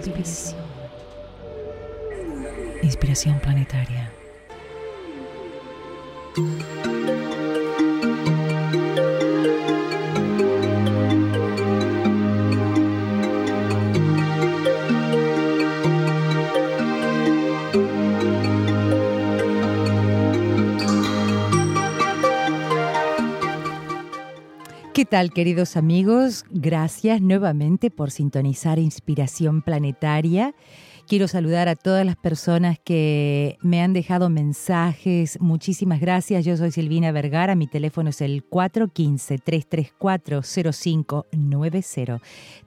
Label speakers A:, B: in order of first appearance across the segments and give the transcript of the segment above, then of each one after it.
A: Inspiración planetaria. ¿Qué tal, queridos amigos? Gracias nuevamente por sintonizar Inspiración Planetaria. Quiero saludar a todas las personas que me han dejado mensajes. Muchísimas gracias. Yo soy Silvina Vergara. Mi teléfono es el 415-334-0590.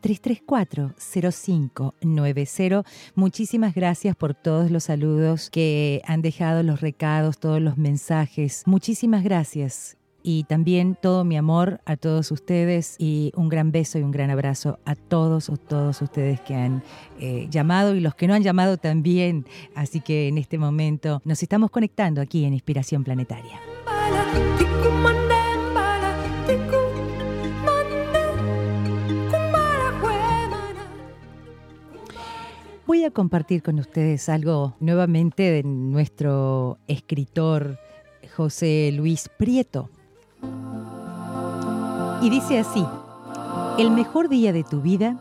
A: 334-0590. Muchísimas gracias por todos los saludos que han dejado, los recados, todos los mensajes. Muchísimas gracias. Y también todo mi amor a todos ustedes y un gran beso y un gran abrazo a todos ustedes que han llamado y los que no han llamado también. Así que en este momento nos estamos conectando aquí en Inspiración Planetaria. Voy a compartir con ustedes algo nuevamente de nuestro escritor José Luis Prieto. Y dice así: el mejor día de tu vida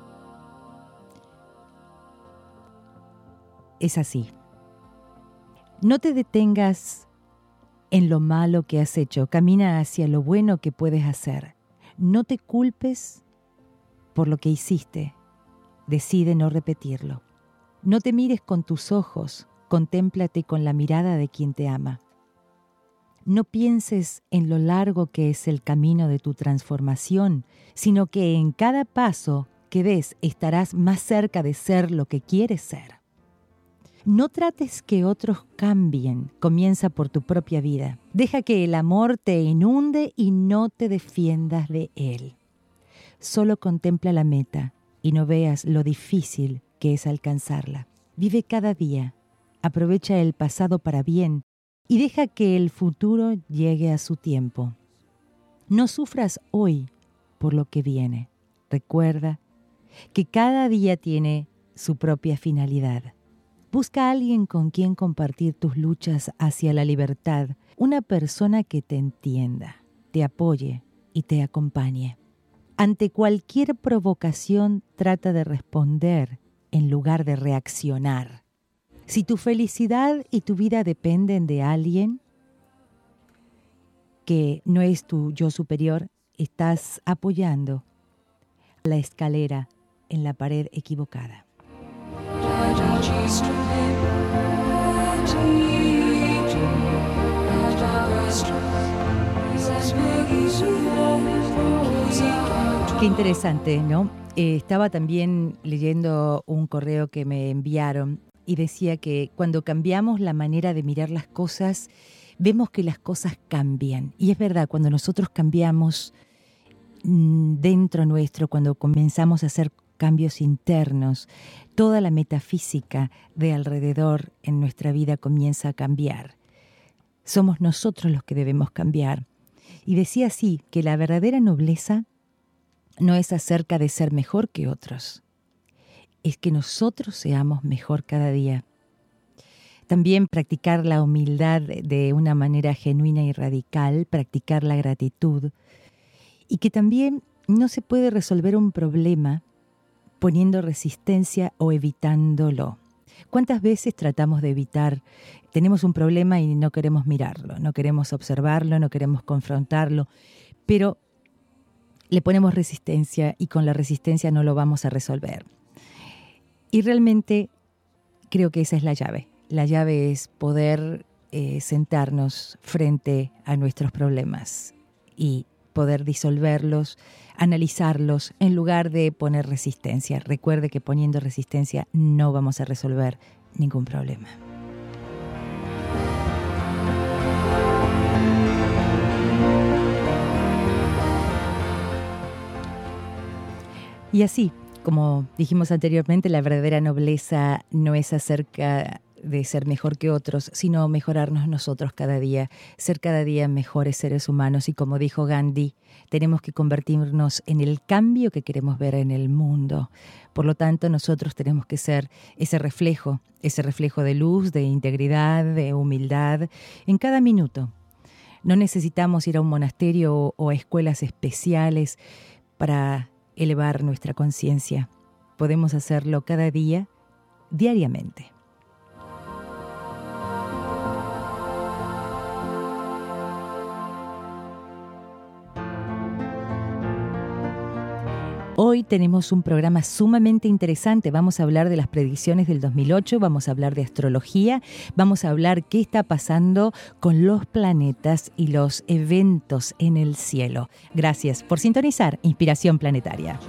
A: es así. No te detengas en lo malo que has hecho, camina hacia lo bueno que puedes hacer. No te culpes por lo que hiciste, decide no repetirlo. No te mires con tus ojos, contémplate con la mirada de quien te ama. No pienses en lo largo que es el camino de tu transformación, sino que en cada paso que des estarás más cerca de ser lo que quieres ser. No trates que otros cambien, comienza por tu propia vida. Deja que el amor te inunde y no te defiendas de él. Solo contempla la meta y no veas lo difícil que es alcanzarla. Vive cada día, aprovecha el pasado para bien, y deja que el futuro llegue a su tiempo. No sufras hoy por lo que viene. Recuerda que cada día tiene su propia finalidad. Busca a alguien con quien compartir tus luchas hacia la libertad, una persona que te entienda, te apoye y te acompañe. Ante cualquier provocación, trata de responder en lugar de reaccionar. Si tu felicidad y tu vida dependen de alguien que no es tu yo superior, estás apoyando la escalera en la pared equivocada. Qué interesante, ¿no? Estaba también leyendo un correo que me enviaron y decía que cuando cambiamos la manera de mirar las cosas, vemos que las cosas cambian. Y es verdad, cuando nosotros cambiamos dentro nuestro, cuando comenzamos a hacer cambios internos, toda la metafísica de alrededor en nuestra vida comienza a cambiar. Somos nosotros los que debemos cambiar. Y decía así, que la verdadera nobleza no es acerca de ser mejor que otros, es que nosotros seamos mejor cada día. También practicar la humildad de una manera genuina y radical, practicar la gratitud, y que también no se puede resolver un problema poniendo resistencia o evitándolo. ¿Cuántas veces tratamos de evitar? Tenemos un problema y no queremos mirarlo, no queremos observarlo, no queremos confrontarlo, pero le ponemos resistencia y con la resistencia no lo vamos a resolver. Y realmente creo que esa es la llave. La llave es poder sentarnos frente a nuestros problemas y poder disolverlos, analizarlos, en lugar de poner resistencia. Recuerde que poniendo resistencia no vamos a resolver ningún problema. Y así, como dijimos anteriormente, la verdadera nobleza no es acerca de ser mejor que otros, sino mejorarnos nosotros cada día, ser cada día mejores seres humanos. Y como dijo Gandhi, tenemos que convertirnos en el cambio que queremos ver en el mundo. Por lo tanto, nosotros tenemos que ser ese reflejo de luz, de integridad, de humildad, en cada minuto. No necesitamos ir a un monasterio o a escuelas especiales para elevar nuestra conciencia. Podemos hacerlo cada día, diariamente. Hoy tenemos un programa sumamente interesante. Vamos a hablar de las predicciones del 2008, vamos a hablar de astrología, vamos a hablar qué está pasando con los planetas y los eventos en el cielo. Gracias por sintonizar Inspiración Planetaria.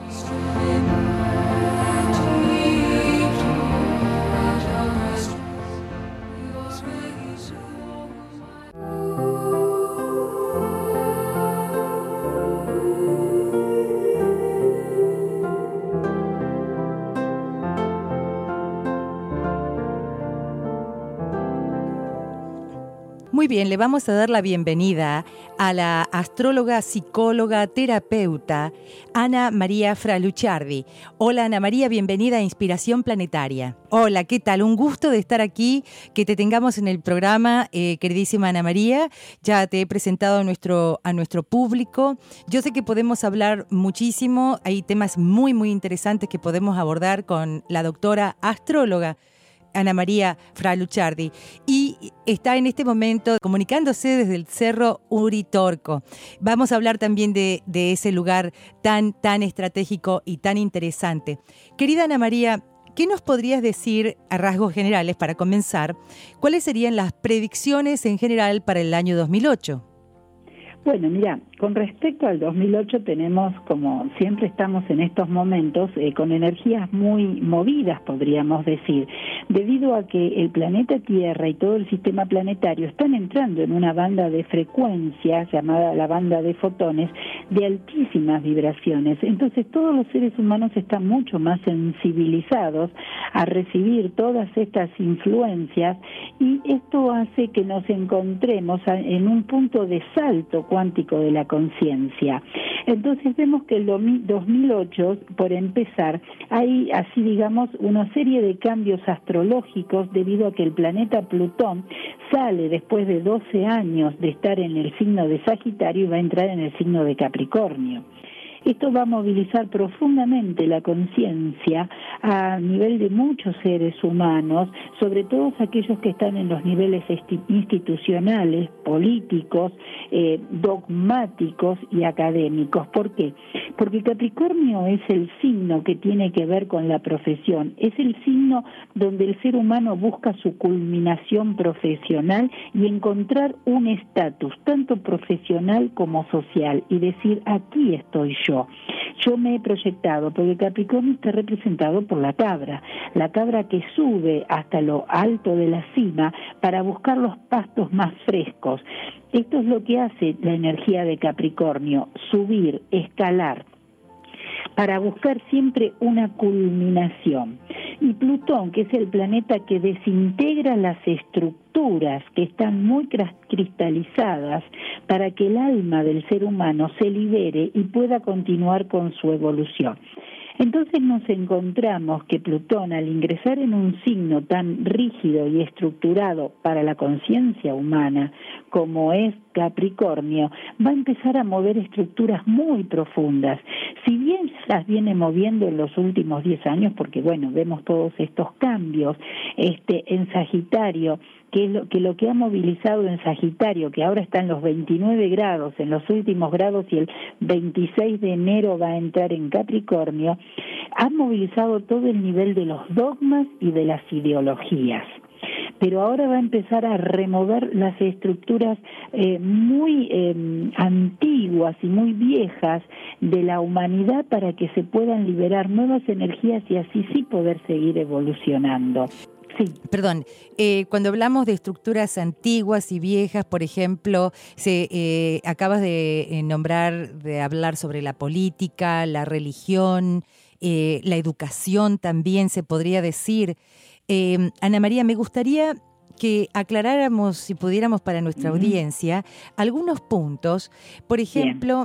A: Muy bien, le vamos a dar la bienvenida a la astróloga, psicóloga, terapeuta Ana María Fralucciardi. Hola Ana María, bienvenida a Inspiración Planetaria. Hola, ¿qué tal? Un gusto de estar aquí, que te tengamos en el programa, queridísima Ana María. Ya te he presentado a nuestro público. Yo sé que podemos hablar muchísimo, hay temas muy, muy interesantes que podemos abordar con la doctora astróloga Ana María Fralucciardi, y está en este momento comunicándose desde el Cerro Uritorco. Vamos a hablar también de ese lugar tan estratégico y tan interesante. Querida Ana María, ¿qué nos podrías decir a rasgos generales, para comenzar, cuáles serían las predicciones en general para el año 2008?
B: Bueno, mira, con respecto al 2008 tenemos, como siempre estamos en estos momentos, con energías muy movidas, podríamos decir, debido a que el planeta Tierra y todo el sistema planetario están entrando en una banda de frecuencias, llamada la banda de fotones, de altísimas vibraciones. Entonces todos los seres humanos están mucho más sensibilizados a recibir todas estas influencias, y esto hace que nos encontremos en un punto de salto cuántico de la conciencia. Entonces vemos que el 2008, por empezar, hay así digamos una serie de cambios astrológicos debido a que el planeta Plutón sale después de 12 años de estar en el signo de Sagitario y va a entrar en el signo de Capricornio. Esto va a movilizar profundamente la conciencia a nivel de muchos seres humanos, sobre todo aquellos que están en los niveles institucionales, políticos, dogmáticos y académicos. ¿Por qué? Porque Capricornio es el signo que tiene que ver con la profesión, es el signo donde el ser humano busca su culminación profesional y encontrar un estatus, tanto profesional como social, y decir, aquí estoy yo. Yo me he proyectado, porque Capricornio está representado por la cabra que sube hasta lo alto de la cima para buscar los pastos más frescos. Esto es lo que hace la energía de Capricornio, subir, escalar, para buscar siempre una culminación. Y Plutón, que es el planeta que desintegra las estructuras que están muy cristalizadas para que el alma del ser humano se libere y pueda continuar con su evolución. Entonces nos encontramos que Plutón, al ingresar en un signo tan rígido y estructurado para la conciencia humana como es Capricornio, va a empezar a mover estructuras muy profundas. Si bien las viene moviendo en los últimos 10 años, porque bueno, vemos todos estos cambios en Sagitario, que es lo que ha movilizado en Sagitario, que ahora está en los 29 grados, en los últimos grados, y el 26 de enero va a entrar en Capricornio, ha movilizado todo el nivel de los dogmas y de las ideologías. Pero ahora va a empezar a remover las estructuras muy antiguas y muy viejas de la humanidad para que se puedan liberar nuevas energías y así sí poder seguir evolucionando. Sí.
A: Perdón, cuando hablamos de estructuras antiguas y viejas, por ejemplo, acabas de hablar sobre la política, la religión, la educación también, se podría decir. Ana María, me gustaría que aclaráramos, si pudiéramos, para nuestra audiencia, algunos puntos. Por ejemplo,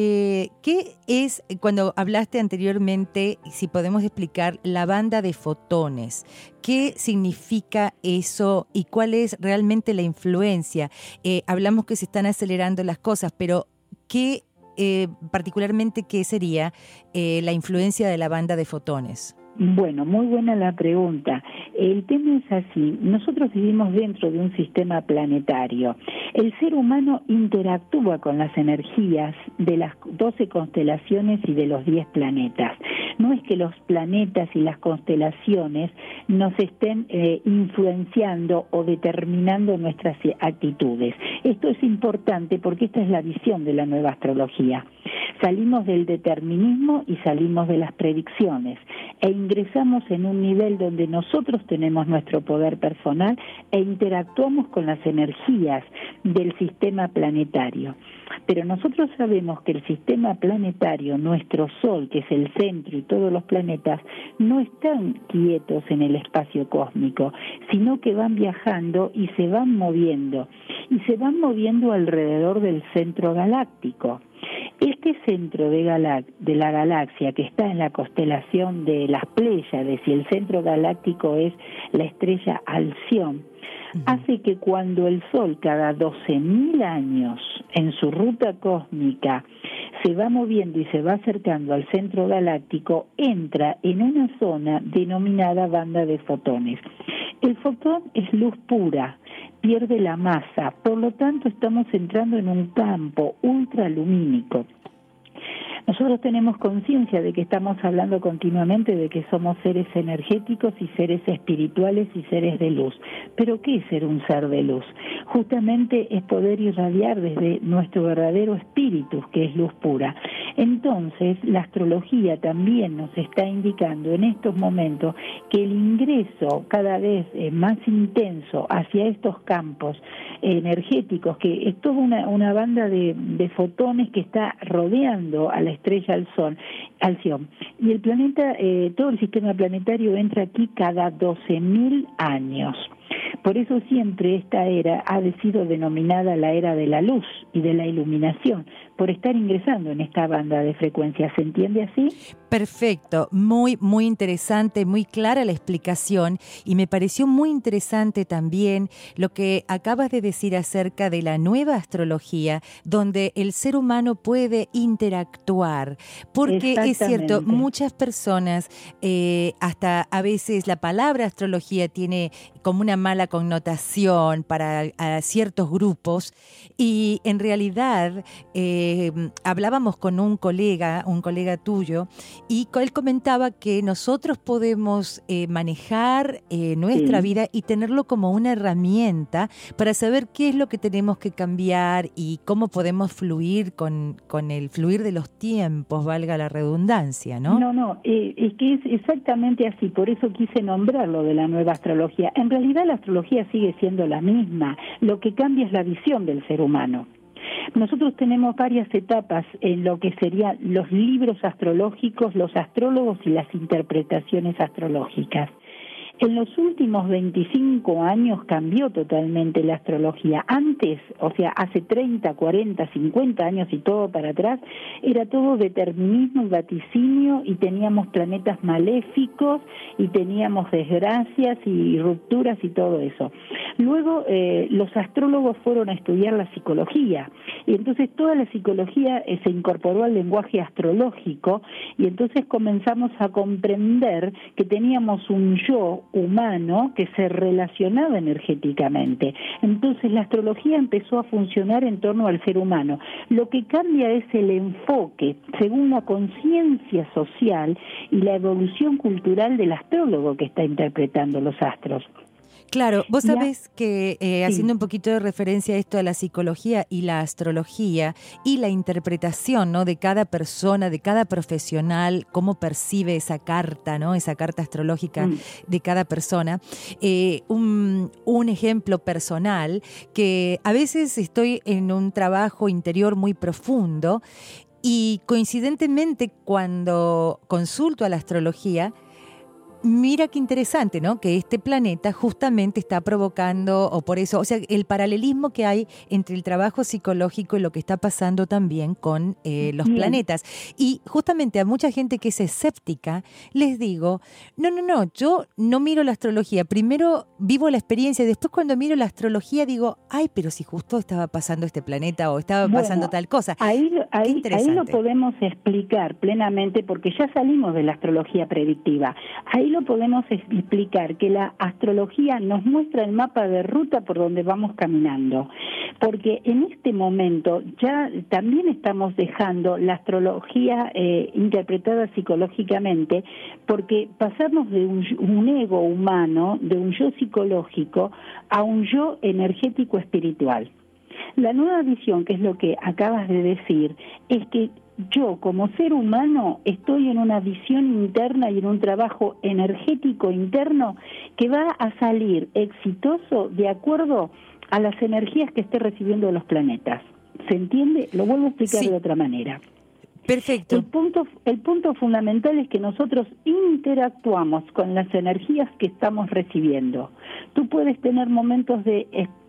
A: ¿qué es, cuando hablaste anteriormente, si podemos explicar, la banda de fotones? ¿Qué significa eso y cuál es realmente la influencia? Hablamos que se están acelerando las cosas, pero ¿qué particularmente qué sería la influencia de la banda de fotones?
B: Bueno, muy buena la pregunta. El tema es así. Nosotros vivimos dentro de un sistema planetario. El ser humano interactúa con las energías de las 12 constelaciones y de los 10 planetas. No es que los planetas y las constelaciones nos estén influenciando o determinando nuestras actitudes. Esto es importante porque esta es la visión de la nueva astrología. Salimos del determinismo y salimos de las predicciones e ingresamos en un nivel donde nosotros tenemos nuestro poder personal e interactuamos con las energías del sistema planetario. Pero nosotros sabemos que el sistema planetario, nuestro Sol, que es el centro y todos los planetas, no están quietos en el espacio cósmico, sino que van viajando y se van moviendo. Y se van moviendo alrededor del centro galáctico. Este centro de la galaxia que está en la constelación de las Pléyades y el centro galáctico es la estrella Alción, hace que cuando el Sol cada 12.000 años en su ruta cósmica se va moviendo y se va acercando al centro galáctico, entra en una zona denominada banda de fotones. El fotón es luz pura, pierde la masa, por lo tanto estamos entrando en un campo ultralumínico. Nosotros tenemos conciencia de que estamos hablando continuamente de que somos seres energéticos y seres espirituales y seres de luz. ¿Pero qué es ser un ser de luz? Justamente es poder irradiar desde nuestro verdadero espíritu, que es luz pura. Entonces, la astrología también nos está indicando en estos momentos que el ingreso cada vez más intenso hacia estos campos energéticos, que es toda una banda de fotones que está rodeando a la estrella Alción. Y el planeta, todo el sistema planetario entra aquí cada 12.000 años. Por eso siempre esta era ha sido denominada la era de la luz y de la iluminación, por estar ingresando en esta banda de frecuencias. ¿Se entiende así?
A: Perfecto, muy, muy interesante, muy clara la explicación, y me pareció muy interesante también lo que acabas de decir acerca de la nueva astrología, donde el ser humano puede interactuar, porque es cierto, muchas personas, hasta a veces la palabra astrología tiene como una mala connotación para ciertos grupos, y en realidad hablábamos con un colega tuyo, y él comentaba que nosotros podemos manejar nuestra vida y tenerlo como una herramienta para saber qué es lo que tenemos que cambiar y cómo podemos fluir con el fluir de los tiempos, valga la redundancia, ¿no?
B: No, es que es exactamente así, por eso quise nombrarlo de la nueva astrología. En realidad la astrología sigue siendo la misma, lo que cambia es la visión del ser humano. Nosotros tenemos varias etapas en lo que serían los libros astrológicos, los astrólogos y las interpretaciones astrológicas. En los últimos 25 años cambió totalmente la astrología. Antes, o sea, hace 30, 40, 50 años y todo para atrás, era todo determinismo y vaticinio, y teníamos planetas maléficos y teníamos desgracias y rupturas y todo eso. Luego los astrólogos fueron a estudiar la psicología, y entonces toda la psicología se incorporó al lenguaje astrológico, y entonces comenzamos a comprender que teníamos un yo humano que se relacionaba energéticamente. Entonces la astrología empezó a funcionar en torno al ser humano. Lo que cambia es el enfoque según la conciencia social y la evolución cultural del astrólogo que está interpretando los astros.
A: Claro, vos sabés que haciendo un poquito de referencia a esto de la psicología y la astrología y la interpretación, ¿no?, de cada persona, de cada profesional, cómo percibe esa carta, ¿no?, esa carta astrológica de cada persona. Un ejemplo personal, que a veces estoy en un trabajo interior muy profundo y coincidentemente cuando consulto a la astrología, mira qué interesante, ¿no? Que este planeta justamente está provocando, o por eso, o sea, el paralelismo que hay entre el trabajo psicológico y lo que está pasando también con los planetas. Y justamente a mucha gente que es escéptica, les digo, no, yo no miro la astrología. Primero vivo la experiencia y después cuando miro la astrología digo, ay, pero si justo estaba pasando este planeta o estaba pasando tal cosa.
B: Ahí lo podemos explicar plenamente porque ya salimos de la astrología predictiva. Ahí lo podemos explicar que la astrología nos muestra el mapa de ruta por donde vamos caminando, porque en este momento ya también estamos dejando la astrología interpretada psicológicamente, porque pasamos de un ego humano, de un yo psicológico, a un yo energético espiritual. La nueva visión, que es lo que acabas de decir, es que yo como ser humano estoy en una visión interna y en un trabajo energético interno que va a salir exitoso de acuerdo a las energías que esté recibiendo de los planetas. ¿Se entiende? Lo vuelvo a explicar de otra manera.
A: Perfecto.
B: El punto fundamental es que nosotros interactuamos con las energías que estamos recibiendo. Tú puedes tener momentos de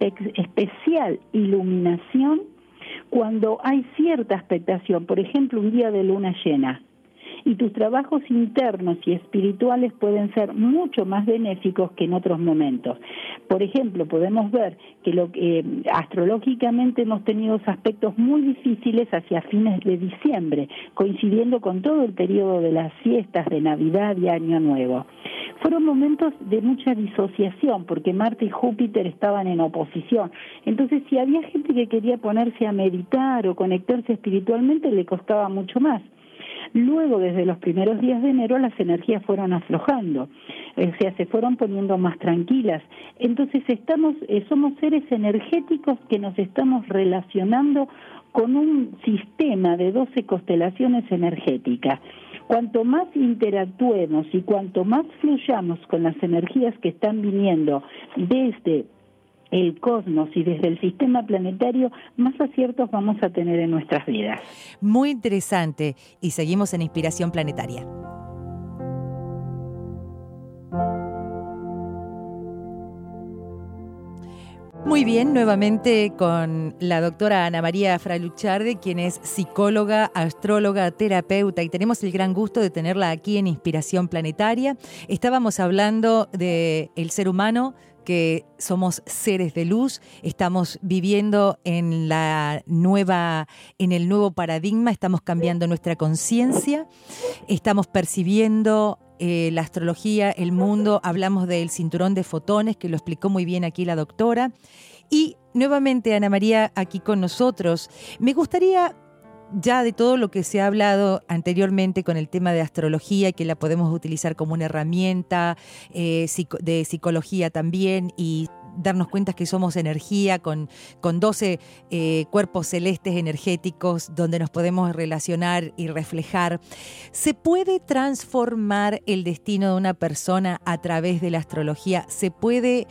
B: especial iluminación cuando hay cierta expectación, por ejemplo, un día de luna llena. Y tus trabajos internos y espirituales pueden ser mucho más benéficos que en otros momentos. Por ejemplo, podemos ver que astrológicamente hemos tenido aspectos muy difíciles hacia fines de diciembre, coincidiendo con todo el periodo de las fiestas de Navidad y Año Nuevo. Fueron momentos de mucha disociación, porque Marte y Júpiter estaban en oposición. Entonces, si había gente que quería ponerse a meditar o conectarse espiritualmente, le costaba mucho más. Luego, desde los primeros días de enero, las energías fueron aflojando, o sea, se fueron poniendo más tranquilas. Entonces, somos seres energéticos que nos estamos relacionando con un sistema de 12 constelaciones energéticas. Cuanto más interactuemos y cuanto más fluyamos con las energías que están viniendo desde el cosmos y desde el sistema planetario, más aciertos vamos a tener en nuestras vidas.
A: Muy interesante. Y seguimos en Inspiración Planetaria. Muy bien, nuevamente con la doctora Ana María Fraluchardi, quien es psicóloga, astróloga, terapeuta, y tenemos el gran gusto de tenerla aquí en Inspiración Planetaria. Estábamos hablando del ser humano, que somos seres de luz, estamos viviendo en el nuevo paradigma, estamos cambiando nuestra conciencia, estamos percibiendo la astrología, el mundo, hablamos del cinturón de fotones, que lo explicó muy bien aquí la doctora. Y nuevamente Ana María aquí con nosotros. Me gustaría, ya de todo lo que se ha hablado anteriormente con el tema de astrología, que la podemos utilizar como una herramienta de psicología también, y darnos cuenta que somos energía con 12 cuerpos celestes energéticos donde nos podemos relacionar y reflejar. ¿Se puede transformar el destino de una persona a través de la astrología? ¿Se puede,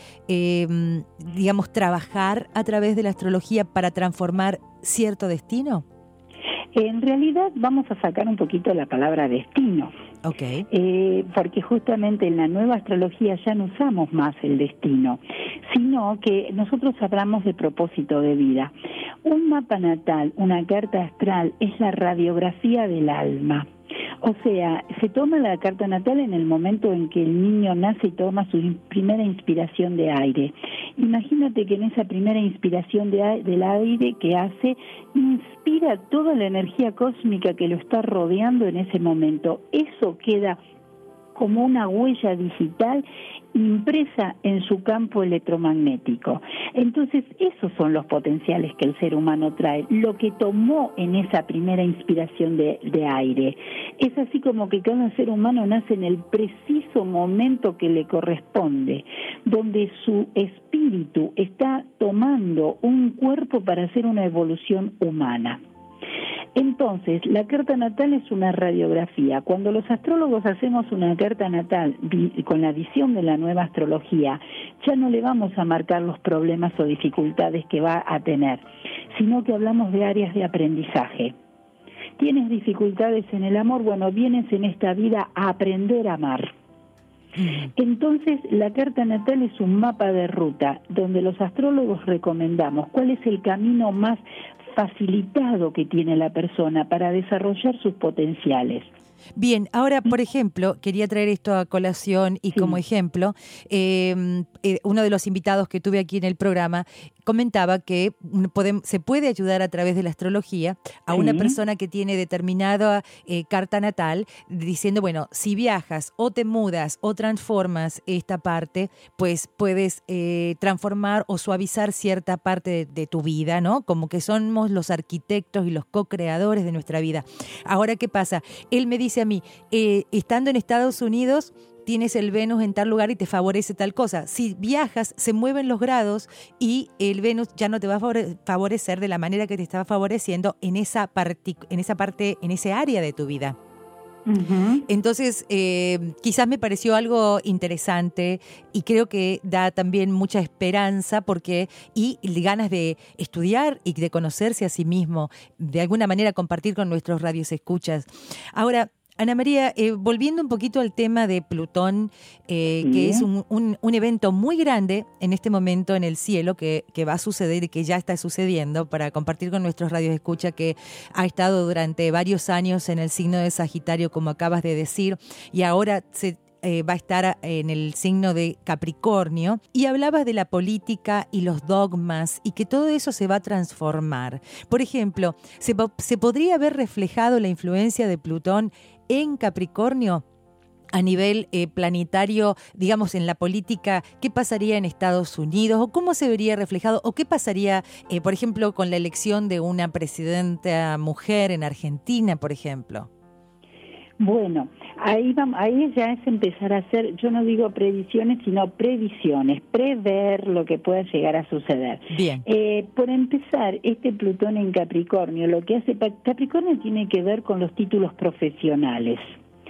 A: trabajar a través de la astrología para transformar cierto destino?
B: En realidad vamos a sacar un poquito la palabra destino.
A: Okay.
B: Porque justamente en la nueva astrología ya no usamos más el destino, sino que nosotros hablamos de propósito de vida. Un mapa natal, una carta astral, es la radiografía del alma. O sea, se toma la carta natal en el momento en que el niño nace y toma su primera inspiración de aire. Imagínate que en esa primera inspiración del aire que hace, inspira toda la energía cósmica que lo está rodeando en ese momento. Eso queda como una huella digital impresa en su campo electromagnético. Entonces, esos son los potenciales que el ser humano trae, lo que tomó en esa primera inspiración de aire. Es así como que cada ser humano nace en el preciso momento que le corresponde, donde su espíritu está tomando un cuerpo para hacer una evolución humana. Entonces, la carta natal es una radiografía. Cuando los astrólogos hacemos una carta natal con la visión de la nueva astrología, ya no le vamos a marcar los problemas o dificultades que va a tener, sino que hablamos de áreas de aprendizaje. ¿Tienes dificultades en el amor? Bueno, vienes en esta vida a aprender a amar. Entonces, la carta natal es un mapa de ruta donde los astrólogos recomendamos cuál es el camino más facilitado que tiene la persona para desarrollar sus potenciales.
A: Bien, ahora, por ejemplo, quería traer esto a colación y como ejemplo, uno de los invitados que tuve aquí en el programa comentaba que se puede ayudar a través de la astrología a una persona que tiene determinada carta natal, diciendo, bueno, si viajas o te mudas o transformas esta parte, pues puedes transformar o suavizar cierta parte de tu vida, ¿no? Como que somos los arquitectos y los co-creadores de nuestra vida. Ahora, ¿qué pasa? Él me dice a mí, estando en Estados Unidos, tienes el Venus en tal lugar y te favorece tal cosa. Si viajas, se mueven los grados y el Venus ya no te va a favorecer de la manera que te estaba favoreciendo en esa parte, en ese área de tu vida. Entonces, quizás me pareció algo interesante y creo que da también mucha esperanza y ganas de estudiar y de conocerse a sí mismo, de alguna manera compartir con nuestros radioescuchas. Ahora, Ana María, volviendo un poquito al tema de Plutón, que es un evento muy grande en este momento en el cielo que va a suceder y que ya está sucediendo, para compartir con nuestros radioescuchas, que ha estado durante varios años en el signo de Sagitario, como acabas de decir, y ahora va a estar en el signo de Capricornio, y hablabas de la política y los dogmas y que todo eso se va a transformar. Por ejemplo, ¿se podría haber reflejado la influencia de Plutón en Capricornio a nivel planetario, digamos, en la política? ¿Qué pasaría en Estados Unidos? ¿O cómo se vería reflejado? ¿O qué pasaría, por ejemplo, con la elección de una presidenta mujer en Argentina, por ejemplo?
B: Bueno, ahí ya es empezar a hacer, yo no digo predicciones, sino previsiones, prever lo que pueda llegar a suceder.
A: Bien.
B: Por empezar, este Plutón en Capricornio, lo que hace Capricornio tiene que ver con los títulos profesionales.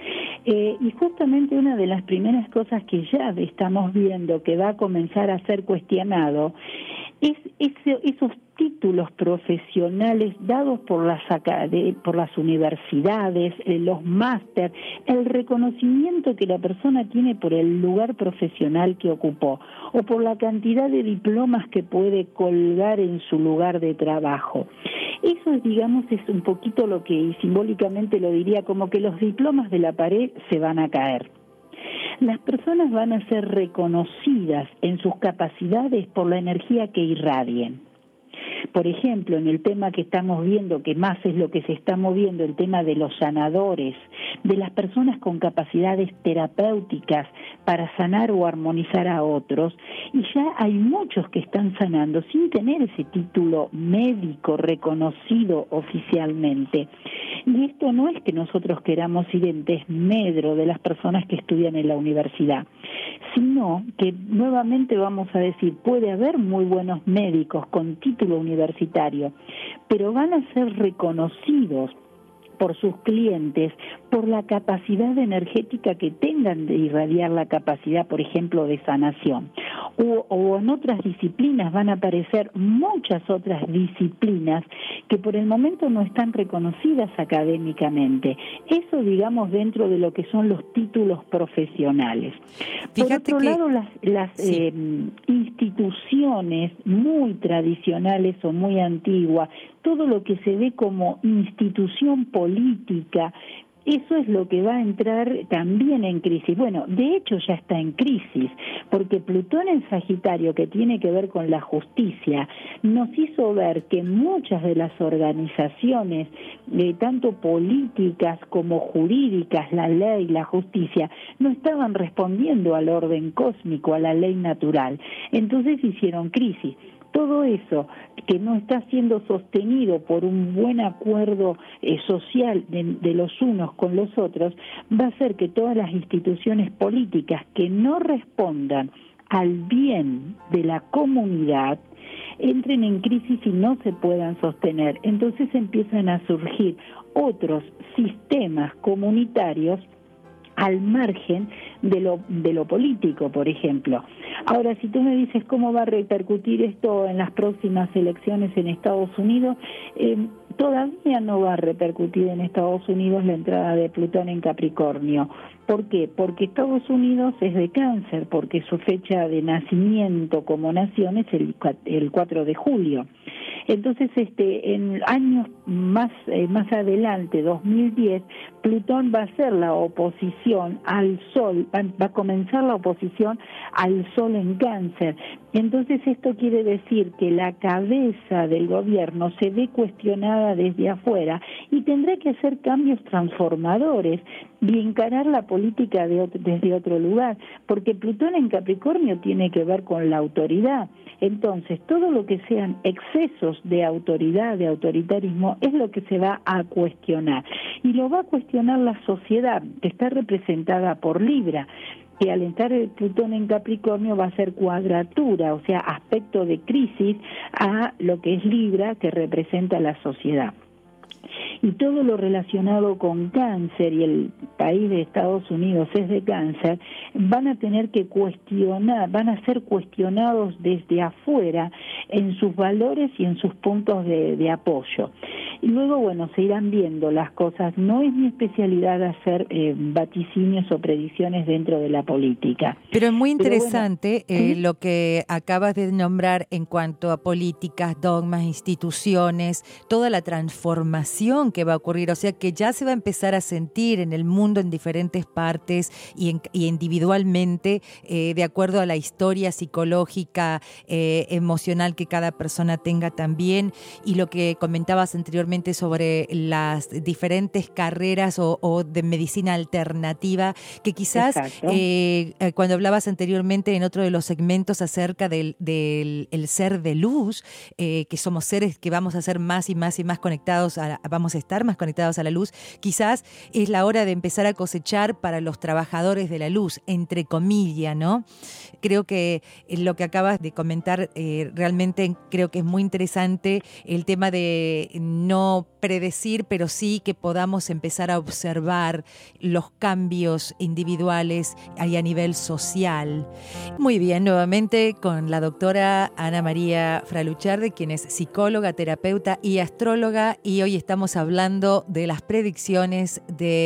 B: Y justamente una de las primeras cosas que ya estamos viendo que va a comenzar a ser cuestionado es esos títulos profesionales dados por las universidades, los máster, el reconocimiento que la persona tiene por el lugar profesional que ocupó o por la cantidad de diplomas que puede colgar en su lugar de trabajo. Eso, digamos, es un poquito lo que, y simbólicamente lo diría, como que los diplomas de la pared se van a caer. Las personas van a ser reconocidas en sus capacidades por la energía que irradien. Por ejemplo, en el tema que estamos viendo, que más es lo que se está moviendo, el tema de los sanadores, de las personas con capacidades terapéuticas para sanar o armonizar a otros, y ya hay muchos que están sanando sin tener ese título médico reconocido oficialmente. Y esto no es que nosotros queramos ir en desmedro de las personas que estudian en la universidad, sino que nuevamente vamos a decir, puede haber muy buenos médicos con título universitario, pero van a ser reconocidos por sus clientes, por la capacidad energética que tengan de irradiar, la capacidad, por ejemplo, de sanación. O en otras disciplinas van a aparecer muchas otras disciplinas que por el momento no están reconocidas académicamente. Eso, digamos, dentro de lo que son los títulos profesionales.
A: Fíjate
B: por otro lado, las instituciones muy tradicionales o muy antiguas, todo lo que se ve como institución política, eso es lo que va a entrar también en crisis. Bueno, de hecho ya está en crisis, porque Plutón en Sagitario, que tiene que ver con la justicia, nos hizo ver que muchas de las organizaciones, tanto políticas como jurídicas, la ley, la justicia, no estaban respondiendo al orden cósmico, a la ley natural. Entonces hicieron crisis. Todo eso que no está siendo sostenido por un buen acuerdo social de los unos con los otros, va a hacer que todas las instituciones políticas que no respondan al bien de la comunidad entren en crisis y no se puedan sostener. Entonces empiezan a surgir otros sistemas comunitarios al margen de lo político, por ejemplo. Ahora, si tú me dices cómo va a repercutir esto en las próximas elecciones en Estados Unidos, todavía no va a repercutir en Estados Unidos la entrada de Plutón en Capricornio. ¿Por qué? Porque Estados Unidos es de Cáncer, porque su fecha de nacimiento como nación es el 4 de julio. Entonces, en años más adelante, 2010, Plutón va a hacer la oposición al Sol, va a comenzar la oposición al Sol en Cáncer. Entonces, esto quiere decir que la cabeza del gobierno se ve cuestionada desde afuera y tendrá que hacer cambios transformadores y encarar la política desde otro lugar, porque Plutón en Capricornio tiene que ver con la autoridad. Entonces, todo lo que sean excesos de autoridad, de autoritarismo, es lo que se va a cuestionar. Y lo va a cuestionar la sociedad, que está representada por Libra, que al entrar el Plutón en Capricornio va a ser cuadratura, o sea, aspecto de crisis a lo que es Libra, que representa la sociedad. Y todo lo relacionado con Cáncer, y el país de Estados Unidos es de Cáncer, van a tener que cuestionar, van a ser cuestionados desde afuera en sus valores y en sus puntos de apoyo. Y luego, bueno, se irán viendo las cosas. No es mi especialidad hacer vaticinios o predicciones dentro de la política.
A: Pero es muy interesante lo que acabas de nombrar en cuanto a políticas, dogmas, instituciones, toda la transformación que va a ocurrir. O sea, que ya se va a empezar a sentir en el mundo en diferentes partes y individualmente, de acuerdo a la historia psicológica, emocional que cada persona tenga también. Y lo que comentabas anteriormente sobre las diferentes carreras o de medicina alternativa, que quizás cuando hablabas anteriormente en otro de los segmentos acerca del el ser de luz, que somos seres que vamos a ser más y más y más conectados, vamos a estar más conectados a la luz, quizás es la hora de empezar a cosechar para los trabajadores de la luz, entre comillas, ¿no? Creo que lo que acabas de comentar realmente creo que es muy interesante, el tema de no predecir, pero sí que podamos empezar a observar los cambios individuales y a nivel social. Muy bien, nuevamente con la doctora Ana María Fraluchardi, quien es psicóloga, terapeuta y astróloga, y hoy estamos hablando de las predicciones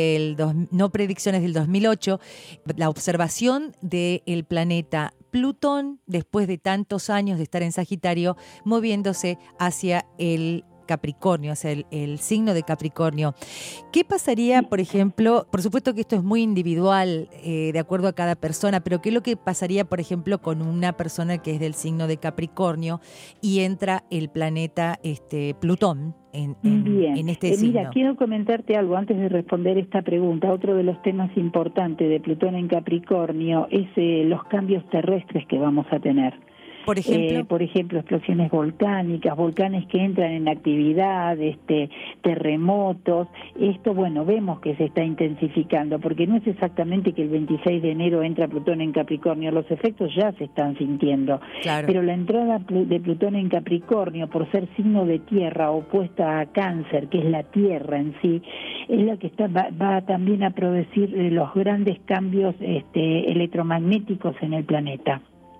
A: no predicciones del 2008, la observación del planeta Plutón después de tantos años de estar en Sagitario, moviéndose hacia el Capricornio, o sea, el signo de Capricornio. ¿Qué pasaría, por ejemplo, por supuesto que esto es muy individual, de acuerdo a cada persona, pero qué es lo que pasaría, por ejemplo, con una persona que es del signo de Capricornio y entra el planeta Plutón en este signo?
B: Mira, quiero comentarte algo antes de responder esta pregunta. Otro de los temas importantes de Plutón en Capricornio es los cambios terrestres que vamos a tener.
A: Por ejemplo,
B: explosiones volcánicas, volcanes que entran en actividad, terremotos. Esto, bueno, vemos que se está intensificando, porque no es exactamente que el 26 de enero entra Plutón en Capricornio, los efectos ya se están sintiendo. Claro. Pero la entrada de Plutón en Capricornio, por ser signo de tierra opuesta a Cáncer, que es la tierra en sí, es la que va también a producir los grandes cambios electromagnéticos en el planeta.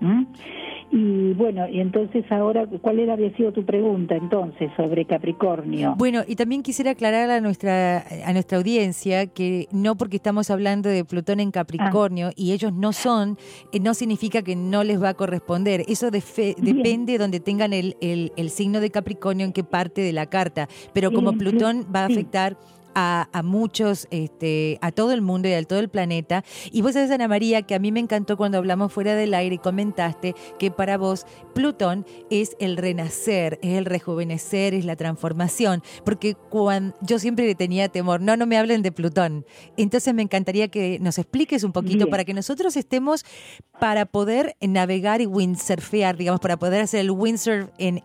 B: Y bueno, y entonces ahora, ¿cuál había sido tu pregunta entonces sobre Capricornio?
A: Bueno, y también quisiera aclarar a nuestra audiencia que no porque estamos hablando de Plutón en Capricornio y ellos no son, no significa que no les va a corresponder. Eso depende de donde tengan el signo de Capricornio, en qué parte de la carta. Pero como Plutón va a afectar a muchos, a todo el mundo y a todo el planeta. Y vos sabés, Ana María, que a mí me encantó cuando hablamos fuera del aire y comentaste que para vos Plutón es el renacer, es el rejuvenecer, es la transformación, porque yo siempre le tenía temor, no me hablen de Plutón. Entonces me encantaría que nos expliques un poquito para que nosotros estemos, para poder navegar y windsurfear, digamos, para poder hacer el windsurf en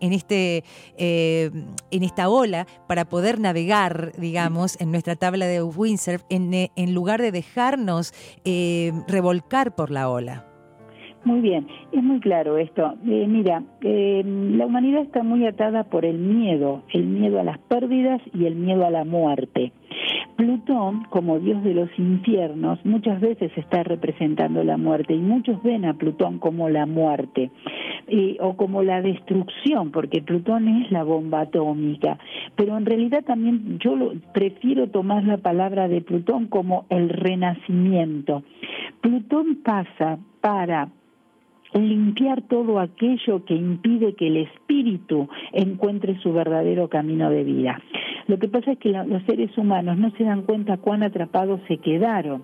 A: esta ola, para poder navegar, digamos, en nuestra tabla de windsurf, en lugar de dejarnos revolcar por la ola.
B: Muy bien, es muy claro esto. Mira, la humanidad está muy atada por el miedo a las pérdidas y el miedo a la muerte. Plutón, como dios de los infiernos, muchas veces está representando la muerte y muchos ven a Plutón como la muerte o como la destrucción, porque Plutón es la bomba atómica, pero en realidad también prefiero tomar la palabra de Plutón como el renacimiento. Plutón pasa para limpiar todo aquello que impide que el espíritu encuentre su verdadero camino de vida. Lo que pasa es que los seres humanos no se dan cuenta cuán atrapados se quedaron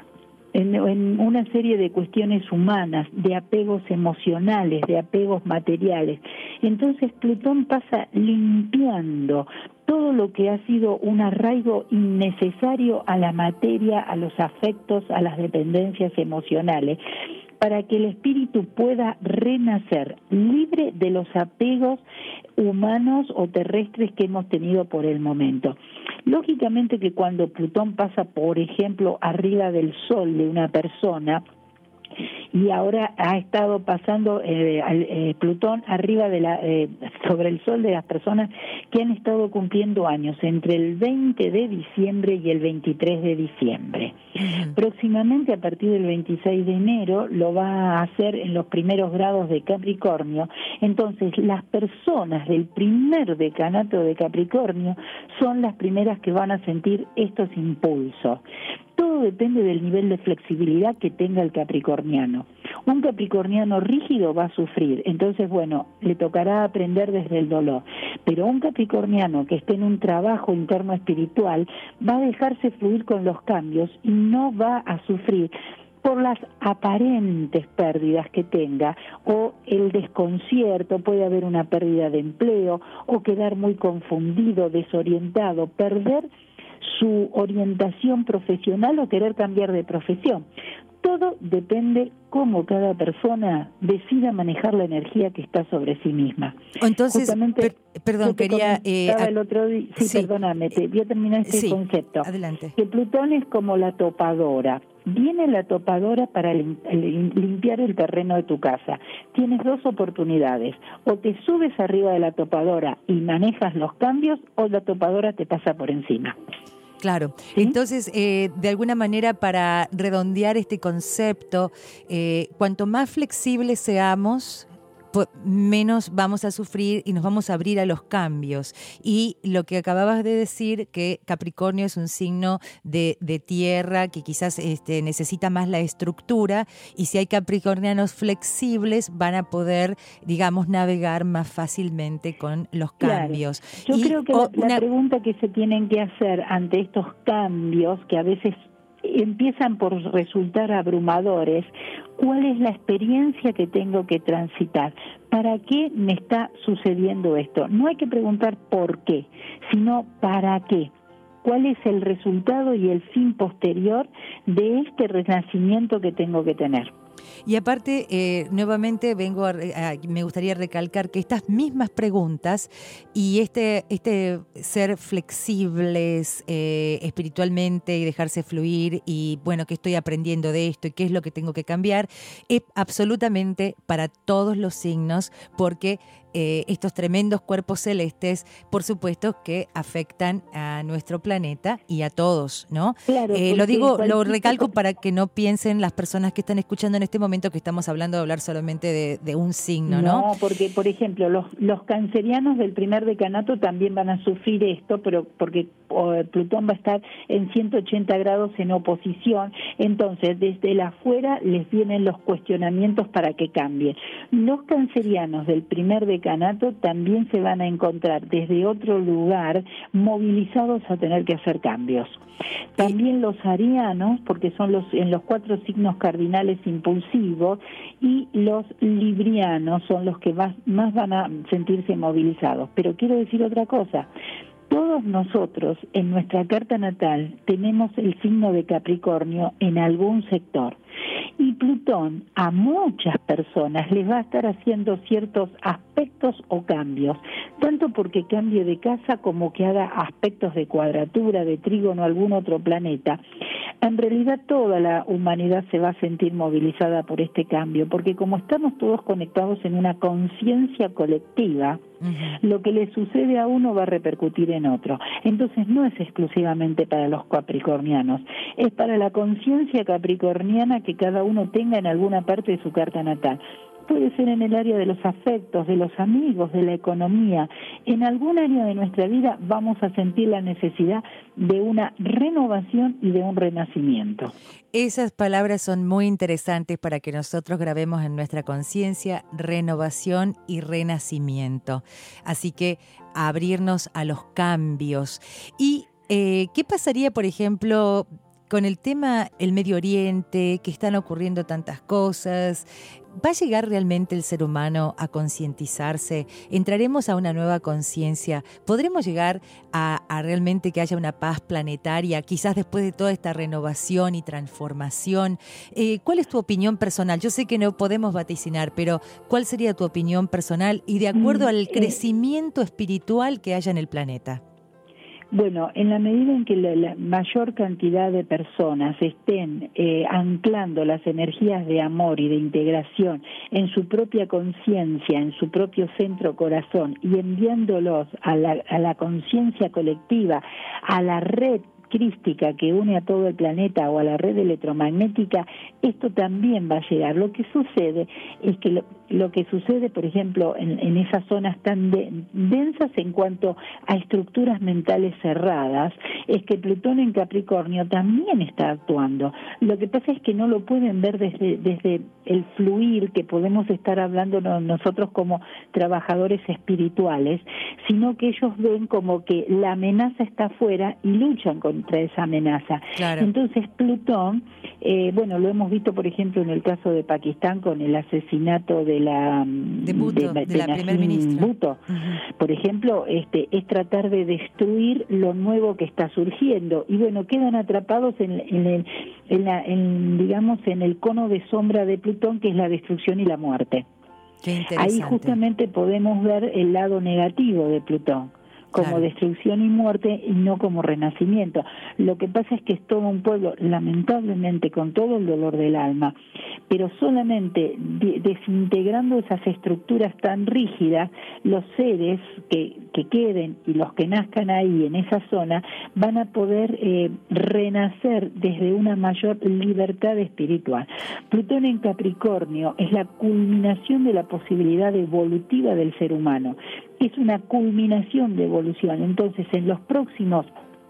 B: en una serie de cuestiones humanas, de apegos emocionales, de apegos materiales. Entonces Plutón pasa limpiando todo lo que ha sido un arraigo innecesario a la materia, a los afectos, a las dependencias emocionales, para que el espíritu pueda renacer libre de los apegos humanos o terrestres que hemos tenido por el momento. Lógicamente que cuando Plutón pasa, por ejemplo, arriba del Sol de una persona, y ahora ha estado pasando Plutón arriba sobre el Sol de las personas que han estado cumpliendo años entre el 20 de diciembre y el 23 de diciembre. Uh-huh. Próximamente, a partir del 26 de enero, lo va a hacer en los primeros grados de Capricornio. Entonces, las personas del primer decanato de Capricornio son las primeras que van a sentir estos impulsos. Todo depende del nivel de flexibilidad que tenga el capricorniano. Un capricorniano rígido va a sufrir, entonces, bueno, le tocará aprender desde el dolor. Pero un capricorniano que esté en un trabajo interno espiritual va a dejarse fluir con los cambios y no va a sufrir por las aparentes pérdidas que tenga, o el desconcierto, puede haber una pérdida de empleo, o quedar muy confundido, desorientado, perder su orientación profesional o querer cambiar de profesión. Todo depende cómo cada persona decida manejar la energía que está sobre sí misma.
A: Entonces, perdón, quería...
B: el otro día, perdóname, voy a terminar este concepto.
A: Adelante.
B: Que Plutón es como la topadora. Viene la topadora para limpiar el terreno de tu casa. Tienes dos oportunidades: o te subes arriba de la topadora y manejas los cambios, o la topadora te pasa por encima.
A: Claro. ¿Sí? Entonces, de alguna manera, para redondear este concepto, cuanto más flexibles seamos, menos vamos a sufrir y nos vamos a abrir a los cambios. Y lo que acababas de decir, que Capricornio es un signo de tierra que quizás necesita más la estructura, y si hay capricornianos flexibles van a poder, digamos, navegar más fácilmente con los cambios.
B: Claro. Yo creo que la pregunta que se tienen que hacer ante estos cambios, que a veces empiezan por resultar abrumadores, ¿cuál es la experiencia que tengo que transitar? ¿Para qué me está sucediendo esto? No hay que preguntar por qué, sino ¿para qué? ¿Cuál es el resultado y el fin posterior de este renacimiento que tengo que tener?
A: Y aparte, nuevamente me gustaría recalcar que estas mismas preguntas y este ser flexibles espiritualmente y dejarse fluir, y bueno, ¿qué estoy aprendiendo de esto y qué es lo que tengo que cambiar? Es absolutamente para todos los signos, porque estos tremendos cuerpos celestes, por supuesto que afectan a nuestro planeta y a todos, ¿no?
B: Claro,
A: lo recalco para que no piensen las personas que están escuchando en este momento que estamos hablando de hablar solamente de un signo, ¿no?
B: No, porque, por ejemplo, los cancerianos del primer decanato también van a sufrir esto, pero porque Plutón va a estar en 180 grados en oposición, entonces desde el afuera les vienen los cuestionamientos para que cambie. Los cancerianos del primer decanato también se van a encontrar desde otro lugar movilizados a tener que hacer cambios. También los arianos, porque son en los 4 signos cardinales impulsivos, y los librianos son los que más van a sentirse movilizados. Pero quiero decir otra cosa: todos nosotros en nuestra carta natal tenemos el signo de Capricornio en algún sector, y Plutón a muchas personas les va a estar haciendo ciertos aspectos o cambios, tanto porque cambie de casa como que haga aspectos de cuadratura, de trígono a algún otro planeta. En realidad toda la humanidad se va a sentir movilizada por este cambio, porque como estamos todos conectados en una conciencia colectiva, lo que le sucede a uno va a repercutir en otro. otro. Entonces no es exclusivamente para los capricornianos, es para la conciencia capricorniana que cada uno tenga en alguna parte de su carta natal. Puede ser en el área de los afectos, de los amigos, de la economía. En algún área de nuestra vida vamos a sentir la necesidad de una renovación y de un renacimiento.
A: Esas palabras son muy interesantes para que nosotros grabemos en nuestra conciencia: renovación y renacimiento. Así que abrirnos a los cambios. ¿Y qué pasaría, por ejemplo, con el tema el Medio Oriente, que están ocurriendo tantas cosas? ¿Va a llegar realmente el ser humano a concientizarse? ¿Entraremos a una nueva conciencia? ¿Podremos llegar a realmente que haya una paz planetaria, quizás después de toda esta renovación y transformación? ¿Cuál es tu opinión personal? Yo sé que no podemos vaticinar, pero ¿cuál sería tu opinión personal y de acuerdo al crecimiento espiritual que haya en el planeta?
B: Bueno, en la medida en que la mayor cantidad de personas estén anclando las energías de amor y de integración en su propia conciencia, en su propio centro corazón y enviándolos a la conciencia colectiva, a la red crística que une a todo el planeta o a la red electromagnética, esto también va a llegar. Lo que sucede es que lo que sucede, por ejemplo, en esas zonas tan densas en cuanto a estructuras mentales cerradas, es que Plutón en Capricornio también está actuando. Lo que pasa es que no lo pueden ver desde el fluir que podemos estar hablando nosotros como trabajadores espirituales, sino que ellos ven como que la amenaza está afuera y luchan contra esa amenaza. Claro. Entonces Plutón, bueno, lo hemos visto por ejemplo en el caso de Pakistán con el asesinato de la primer ministra Bhutto. Por ejemplo, es tratar de destruir lo nuevo que está surgiendo y bueno, quedan atrapados en el cono de sombra de Plutón, que es la destrucción y la muerte.
A: Qué interesante.
B: Ahí justamente podemos ver el lado negativo de Plutón, como destrucción y muerte y no como renacimiento. Lo que pasa es que es todo un pueblo, lamentablemente, con todo el dolor del alma, pero solamente desintegrando esas estructuras tan rígidas, los seres que queden y los que nazcan ahí en esa zona van a poder renacer desde una mayor libertad espiritual. Plutón en Capricornio es la culminación de la posibilidad evolutiva del ser humano. Es una culminación de evolución. Entonces, en los próximos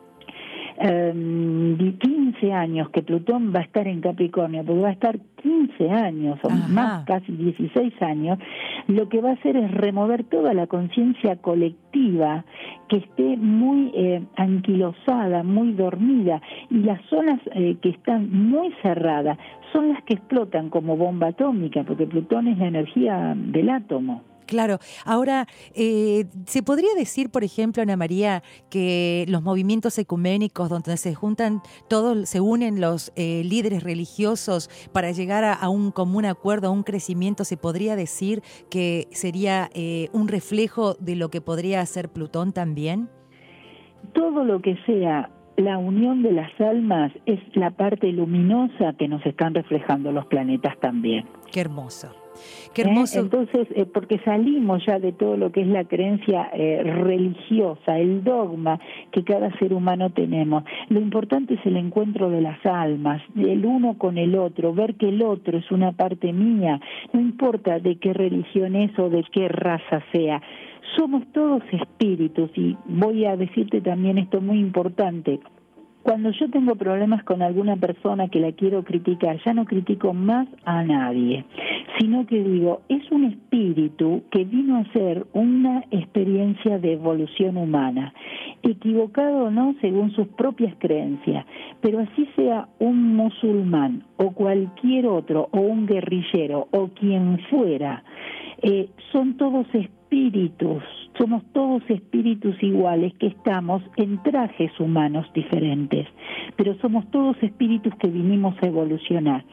B: 15 años que Plutón va a estar en Capricornio, porque va a estar 15 años o más, casi 16 años, lo que va a hacer es remover toda la conciencia colectiva que esté muy anquilosada, muy dormida, y las zonas que están muy cerradas son las que explotan como bomba atómica, porque Plutón es la energía del átomo.
A: Claro. Ahora, ¿se podría decir, por ejemplo, Ana María, que los movimientos ecuménicos donde se juntan todos, se unen los líderes religiosos para llegar a un común acuerdo, a un crecimiento, se podría decir que sería un reflejo de lo que podría hacer Plutón también?
B: Todo lo que sea la unión de las almas es la parte luminosa que nos están reflejando los planetas también.
A: Qué hermoso. Qué hermoso.
B: Entonces, porque salimos ya de todo lo que es la creencia religiosa, el dogma que cada ser humano tenemos. Lo importante es el encuentro de las almas, el uno con el otro, ver que el otro es una parte mía, no importa de qué religión es o de qué raza sea. Somos todos espíritus, y voy a decirte también esto muy importante. Cuando yo tengo problemas con alguna persona que la quiero criticar, ya no critico más a nadie, sino que digo, es un espíritu que vino a ser una experiencia de evolución humana, equivocado o no según sus propias creencias, pero así sea un musulmán o cualquier otro, o un guerrillero o quien fuera, son todos espíritus, somos todos espíritus iguales que estamos en trajes humanos diferentes, pero somos todos espíritus que vinimos a evolucionar.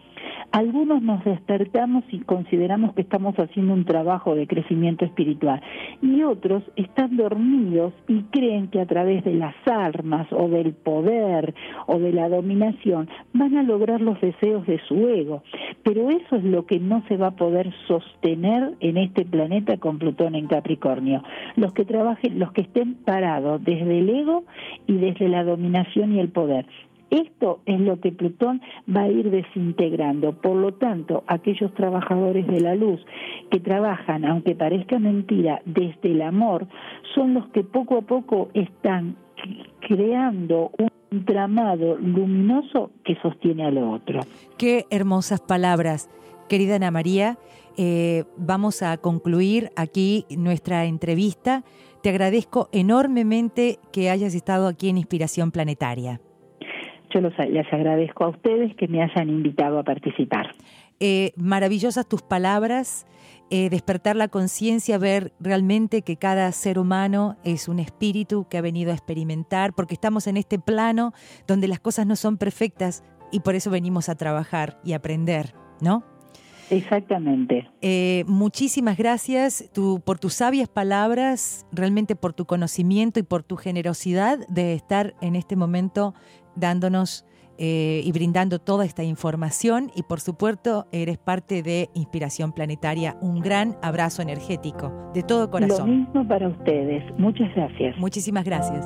B: Algunos nos despertamos y consideramos que estamos haciendo un trabajo de crecimiento espiritual, y otros están dormidos y creen que a través de las armas o del poder o de la dominación van a lograr los deseos de su ego. Pero eso es lo que no se va a poder sostener en este planeta con Plutón en Capricornio. Los que trabajen, los que estén parados desde el ego y desde la dominación y el poder. Esto es lo que Plutón va a ir desintegrando. Por lo tanto, aquellos trabajadores de la luz que trabajan, aunque parezca mentira, desde el amor, son los que poco a poco están creando un entramado luminoso que sostiene a lo otro.
A: Qué hermosas palabras, querida Ana María. Vamos a concluir aquí nuestra entrevista. Te agradezco enormemente que hayas estado aquí en Inspiración Planetaria.
B: Yo les agradezco a ustedes que me hayan invitado a participar.
A: Maravillosas tus palabras, despertar la conciencia, ver realmente que cada ser humano es un espíritu que ha venido a experimentar, porque estamos en este plano donde las cosas no son perfectas y por eso venimos a trabajar y aprender, ¿no?
B: Exactamente.
A: Muchísimas gracias por tus sabias palabras, realmente por tu conocimiento y por tu generosidad de estar en este momento dándonos y brindando toda esta información, y por supuesto eres parte de Inspiración Planetaria. Un gran abrazo energético de todo corazón.
B: Lo mismo para ustedes. Muchas gracias.
A: Muchísimas gracias.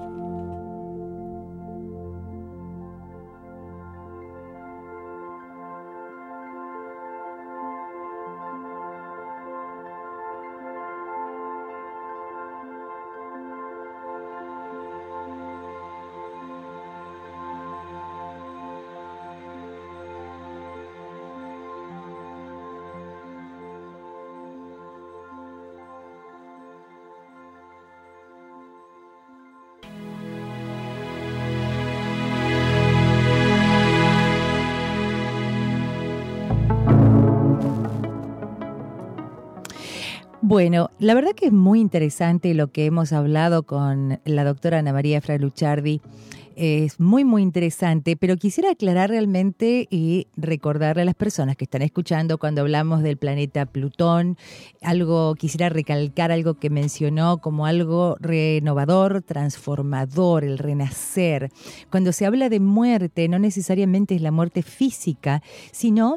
A: Bueno, la verdad que es muy interesante lo que hemos hablado con la doctora Ana María Fra Luchardi. Es muy, muy interesante, pero quisiera aclarar realmente y recordarle a las personas que están escuchando cuando hablamos del planeta Plutón, quisiera recalcar algo que mencionó como algo renovador, transformador, el renacer. Cuando se habla de muerte, no necesariamente es la muerte física, sino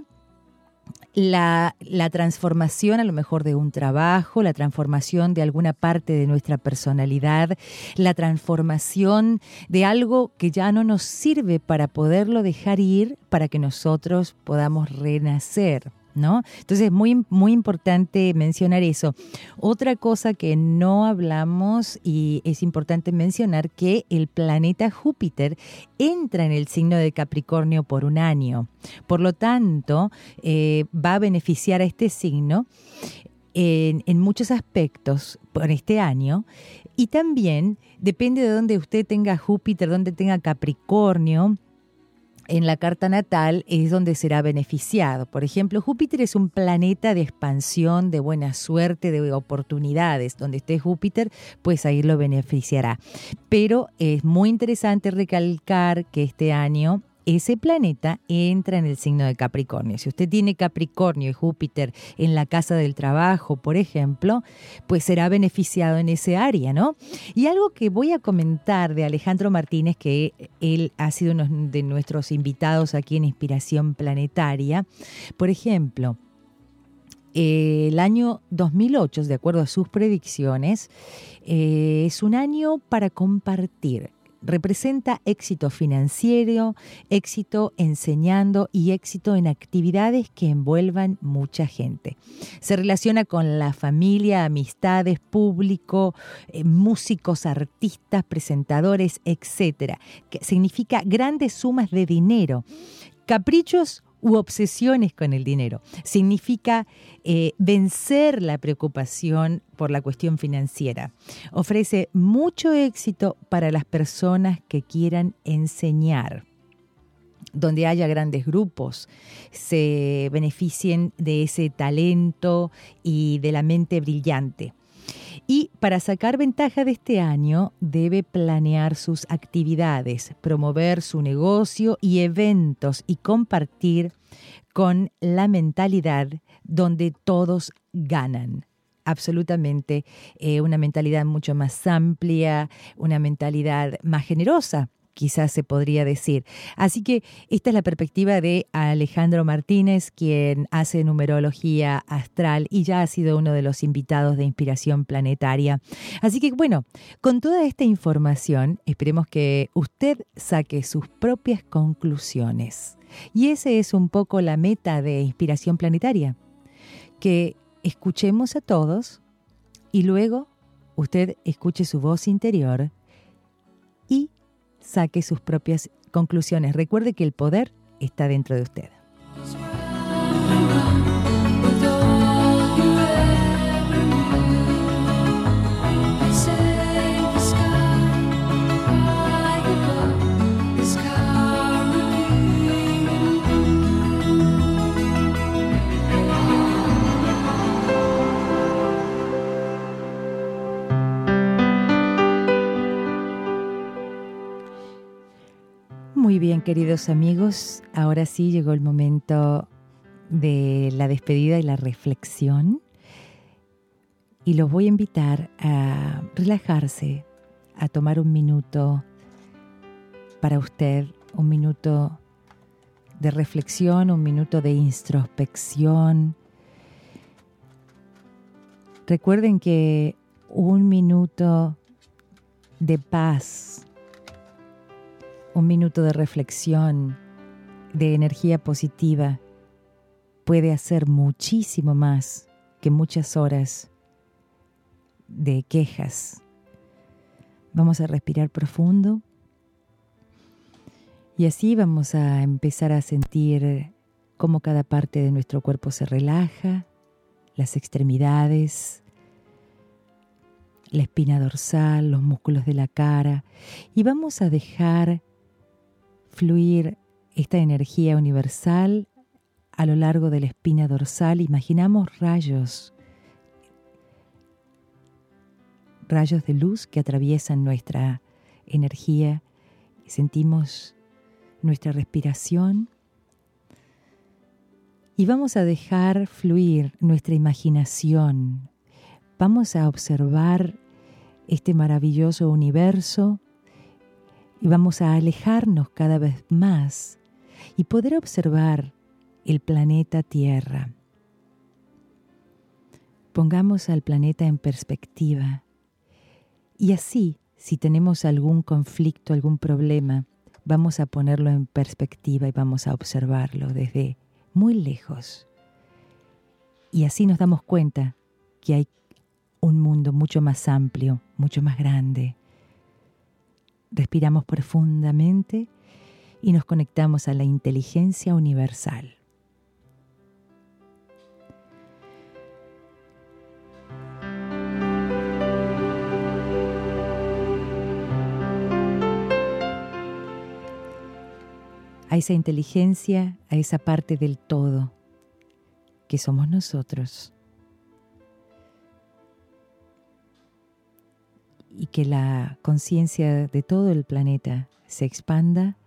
A: la transformación a lo mejor de un trabajo, la transformación de alguna parte de nuestra personalidad, la transformación de algo que ya no nos sirve para poderlo dejar ir, para que nosotros podamos renacer, ¿no? Entonces es muy, muy importante mencionar eso. Otra cosa que no hablamos y es importante mencionar, que el planeta Júpiter entra en el signo de Capricornio por un año. Por lo tanto, va a beneficiar a este signo en muchos aspectos por este año, y también depende de dónde usted tenga Júpiter, dónde tenga Capricornio. En la carta natal es donde será beneficiado. Por ejemplo, Júpiter es un planeta de expansión, de buena suerte, de oportunidades. Donde esté Júpiter, pues ahí lo beneficiará. Pero es muy interesante recalcar que este año ese planeta entra en el signo de Capricornio. Si usted tiene Capricornio y Júpiter en la casa del trabajo, por ejemplo, pues será beneficiado en ese área, ¿no? Y algo que voy a comentar de Alejandro Martínez, que él ha sido uno de nuestros invitados aquí en Inspiración Planetaria. Por ejemplo, el año 2008, de acuerdo a sus predicciones, es un año para compartir. Representa éxito financiero, éxito enseñando y éxito en actividades que envuelvan mucha gente. Se relaciona con la familia, amistades, público, músicos, artistas, presentadores, etc. Que significa grandes sumas de dinero, caprichos u obsesiones con el dinero. Significa vencer la preocupación por la cuestión financiera. Ofrece mucho éxito para las personas que quieran enseñar, donde haya grandes grupos, se beneficien de ese talento y de la mente brillante. Y para sacar ventaja de este año, debe planear sus actividades, promover su negocio y eventos y compartir con la mentalidad donde todos ganan. Absolutamente, una mentalidad mucho más amplia, una mentalidad más generosa, quizás se podría decir. Así que esta es la perspectiva de Alejandro Martínez, quien hace numerología astral y ya ha sido uno de los invitados de Inspiración Planetaria. Así que bueno, con toda esta información, esperemos que usted saque sus propias conclusiones. Y ese es un poco la meta de Inspiración Planetaria, que escuchemos a todos y luego usted escuche su voz interior y saque sus propias conclusiones. Recuerde que el poder está dentro de usted. Muy bien, queridos amigos, ahora sí llegó el momento de la despedida y la reflexión. Y los voy a invitar a relajarse, a tomar un minuto para usted, un minuto de reflexión, un minuto de introspección. Recuerden que un minuto de paz, un minuto de reflexión, de energía positiva, puede hacer muchísimo más que muchas horas de quejas. Vamos a respirar profundo y así vamos a empezar a sentir cómo cada parte de nuestro cuerpo se relaja, las extremidades, la espina dorsal, los músculos de la cara, y vamos a dejar fluir esta energía universal a lo largo de la espina dorsal. Imaginamos rayos de luz que atraviesan nuestra energía y sentimos nuestra respiración. Y vamos a dejar fluir nuestra imaginación. Vamos a observar este maravilloso universo y vamos a alejarnos cada vez más y poder observar el planeta Tierra. Pongamos al planeta en perspectiva y así, si tenemos algún conflicto, algún problema, vamos a ponerlo en perspectiva y vamos a observarlo desde muy lejos. Y así nos damos cuenta que hay un mundo mucho más amplio, mucho más grande. Respiramos profundamente y nos conectamos a la inteligencia universal. A esa inteligencia, a esa parte del todo que somos nosotros. Y que la conciencia de todo el planeta se expanda.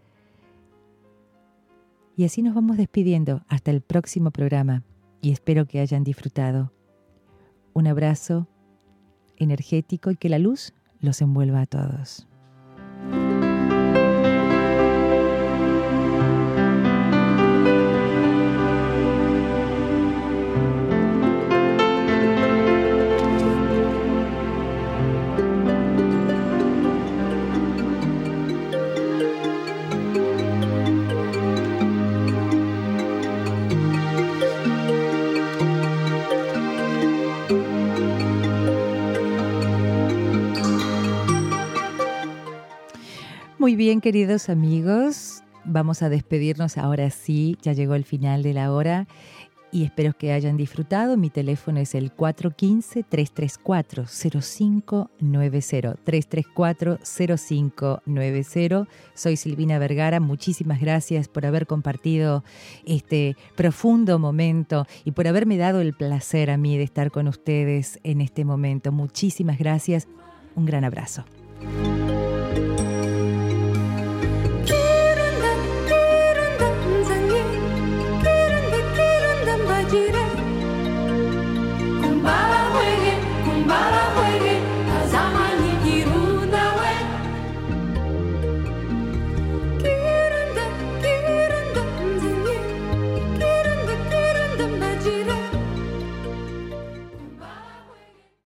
A: Y así nos vamos despidiendo hasta el próximo programa y espero que hayan disfrutado. Un abrazo energético y que la luz los envuelva a todos. Muy bien, queridos amigos, vamos a despedirnos ahora sí, ya llegó el final de la hora y espero que hayan disfrutado. Mi teléfono es el 415-334-0590, 334-0590. Soy Silvina Vergara, muchísimas gracias por haber compartido este profundo momento y por haberme dado el placer a mí de estar con ustedes en este momento. Muchísimas gracias, un gran abrazo.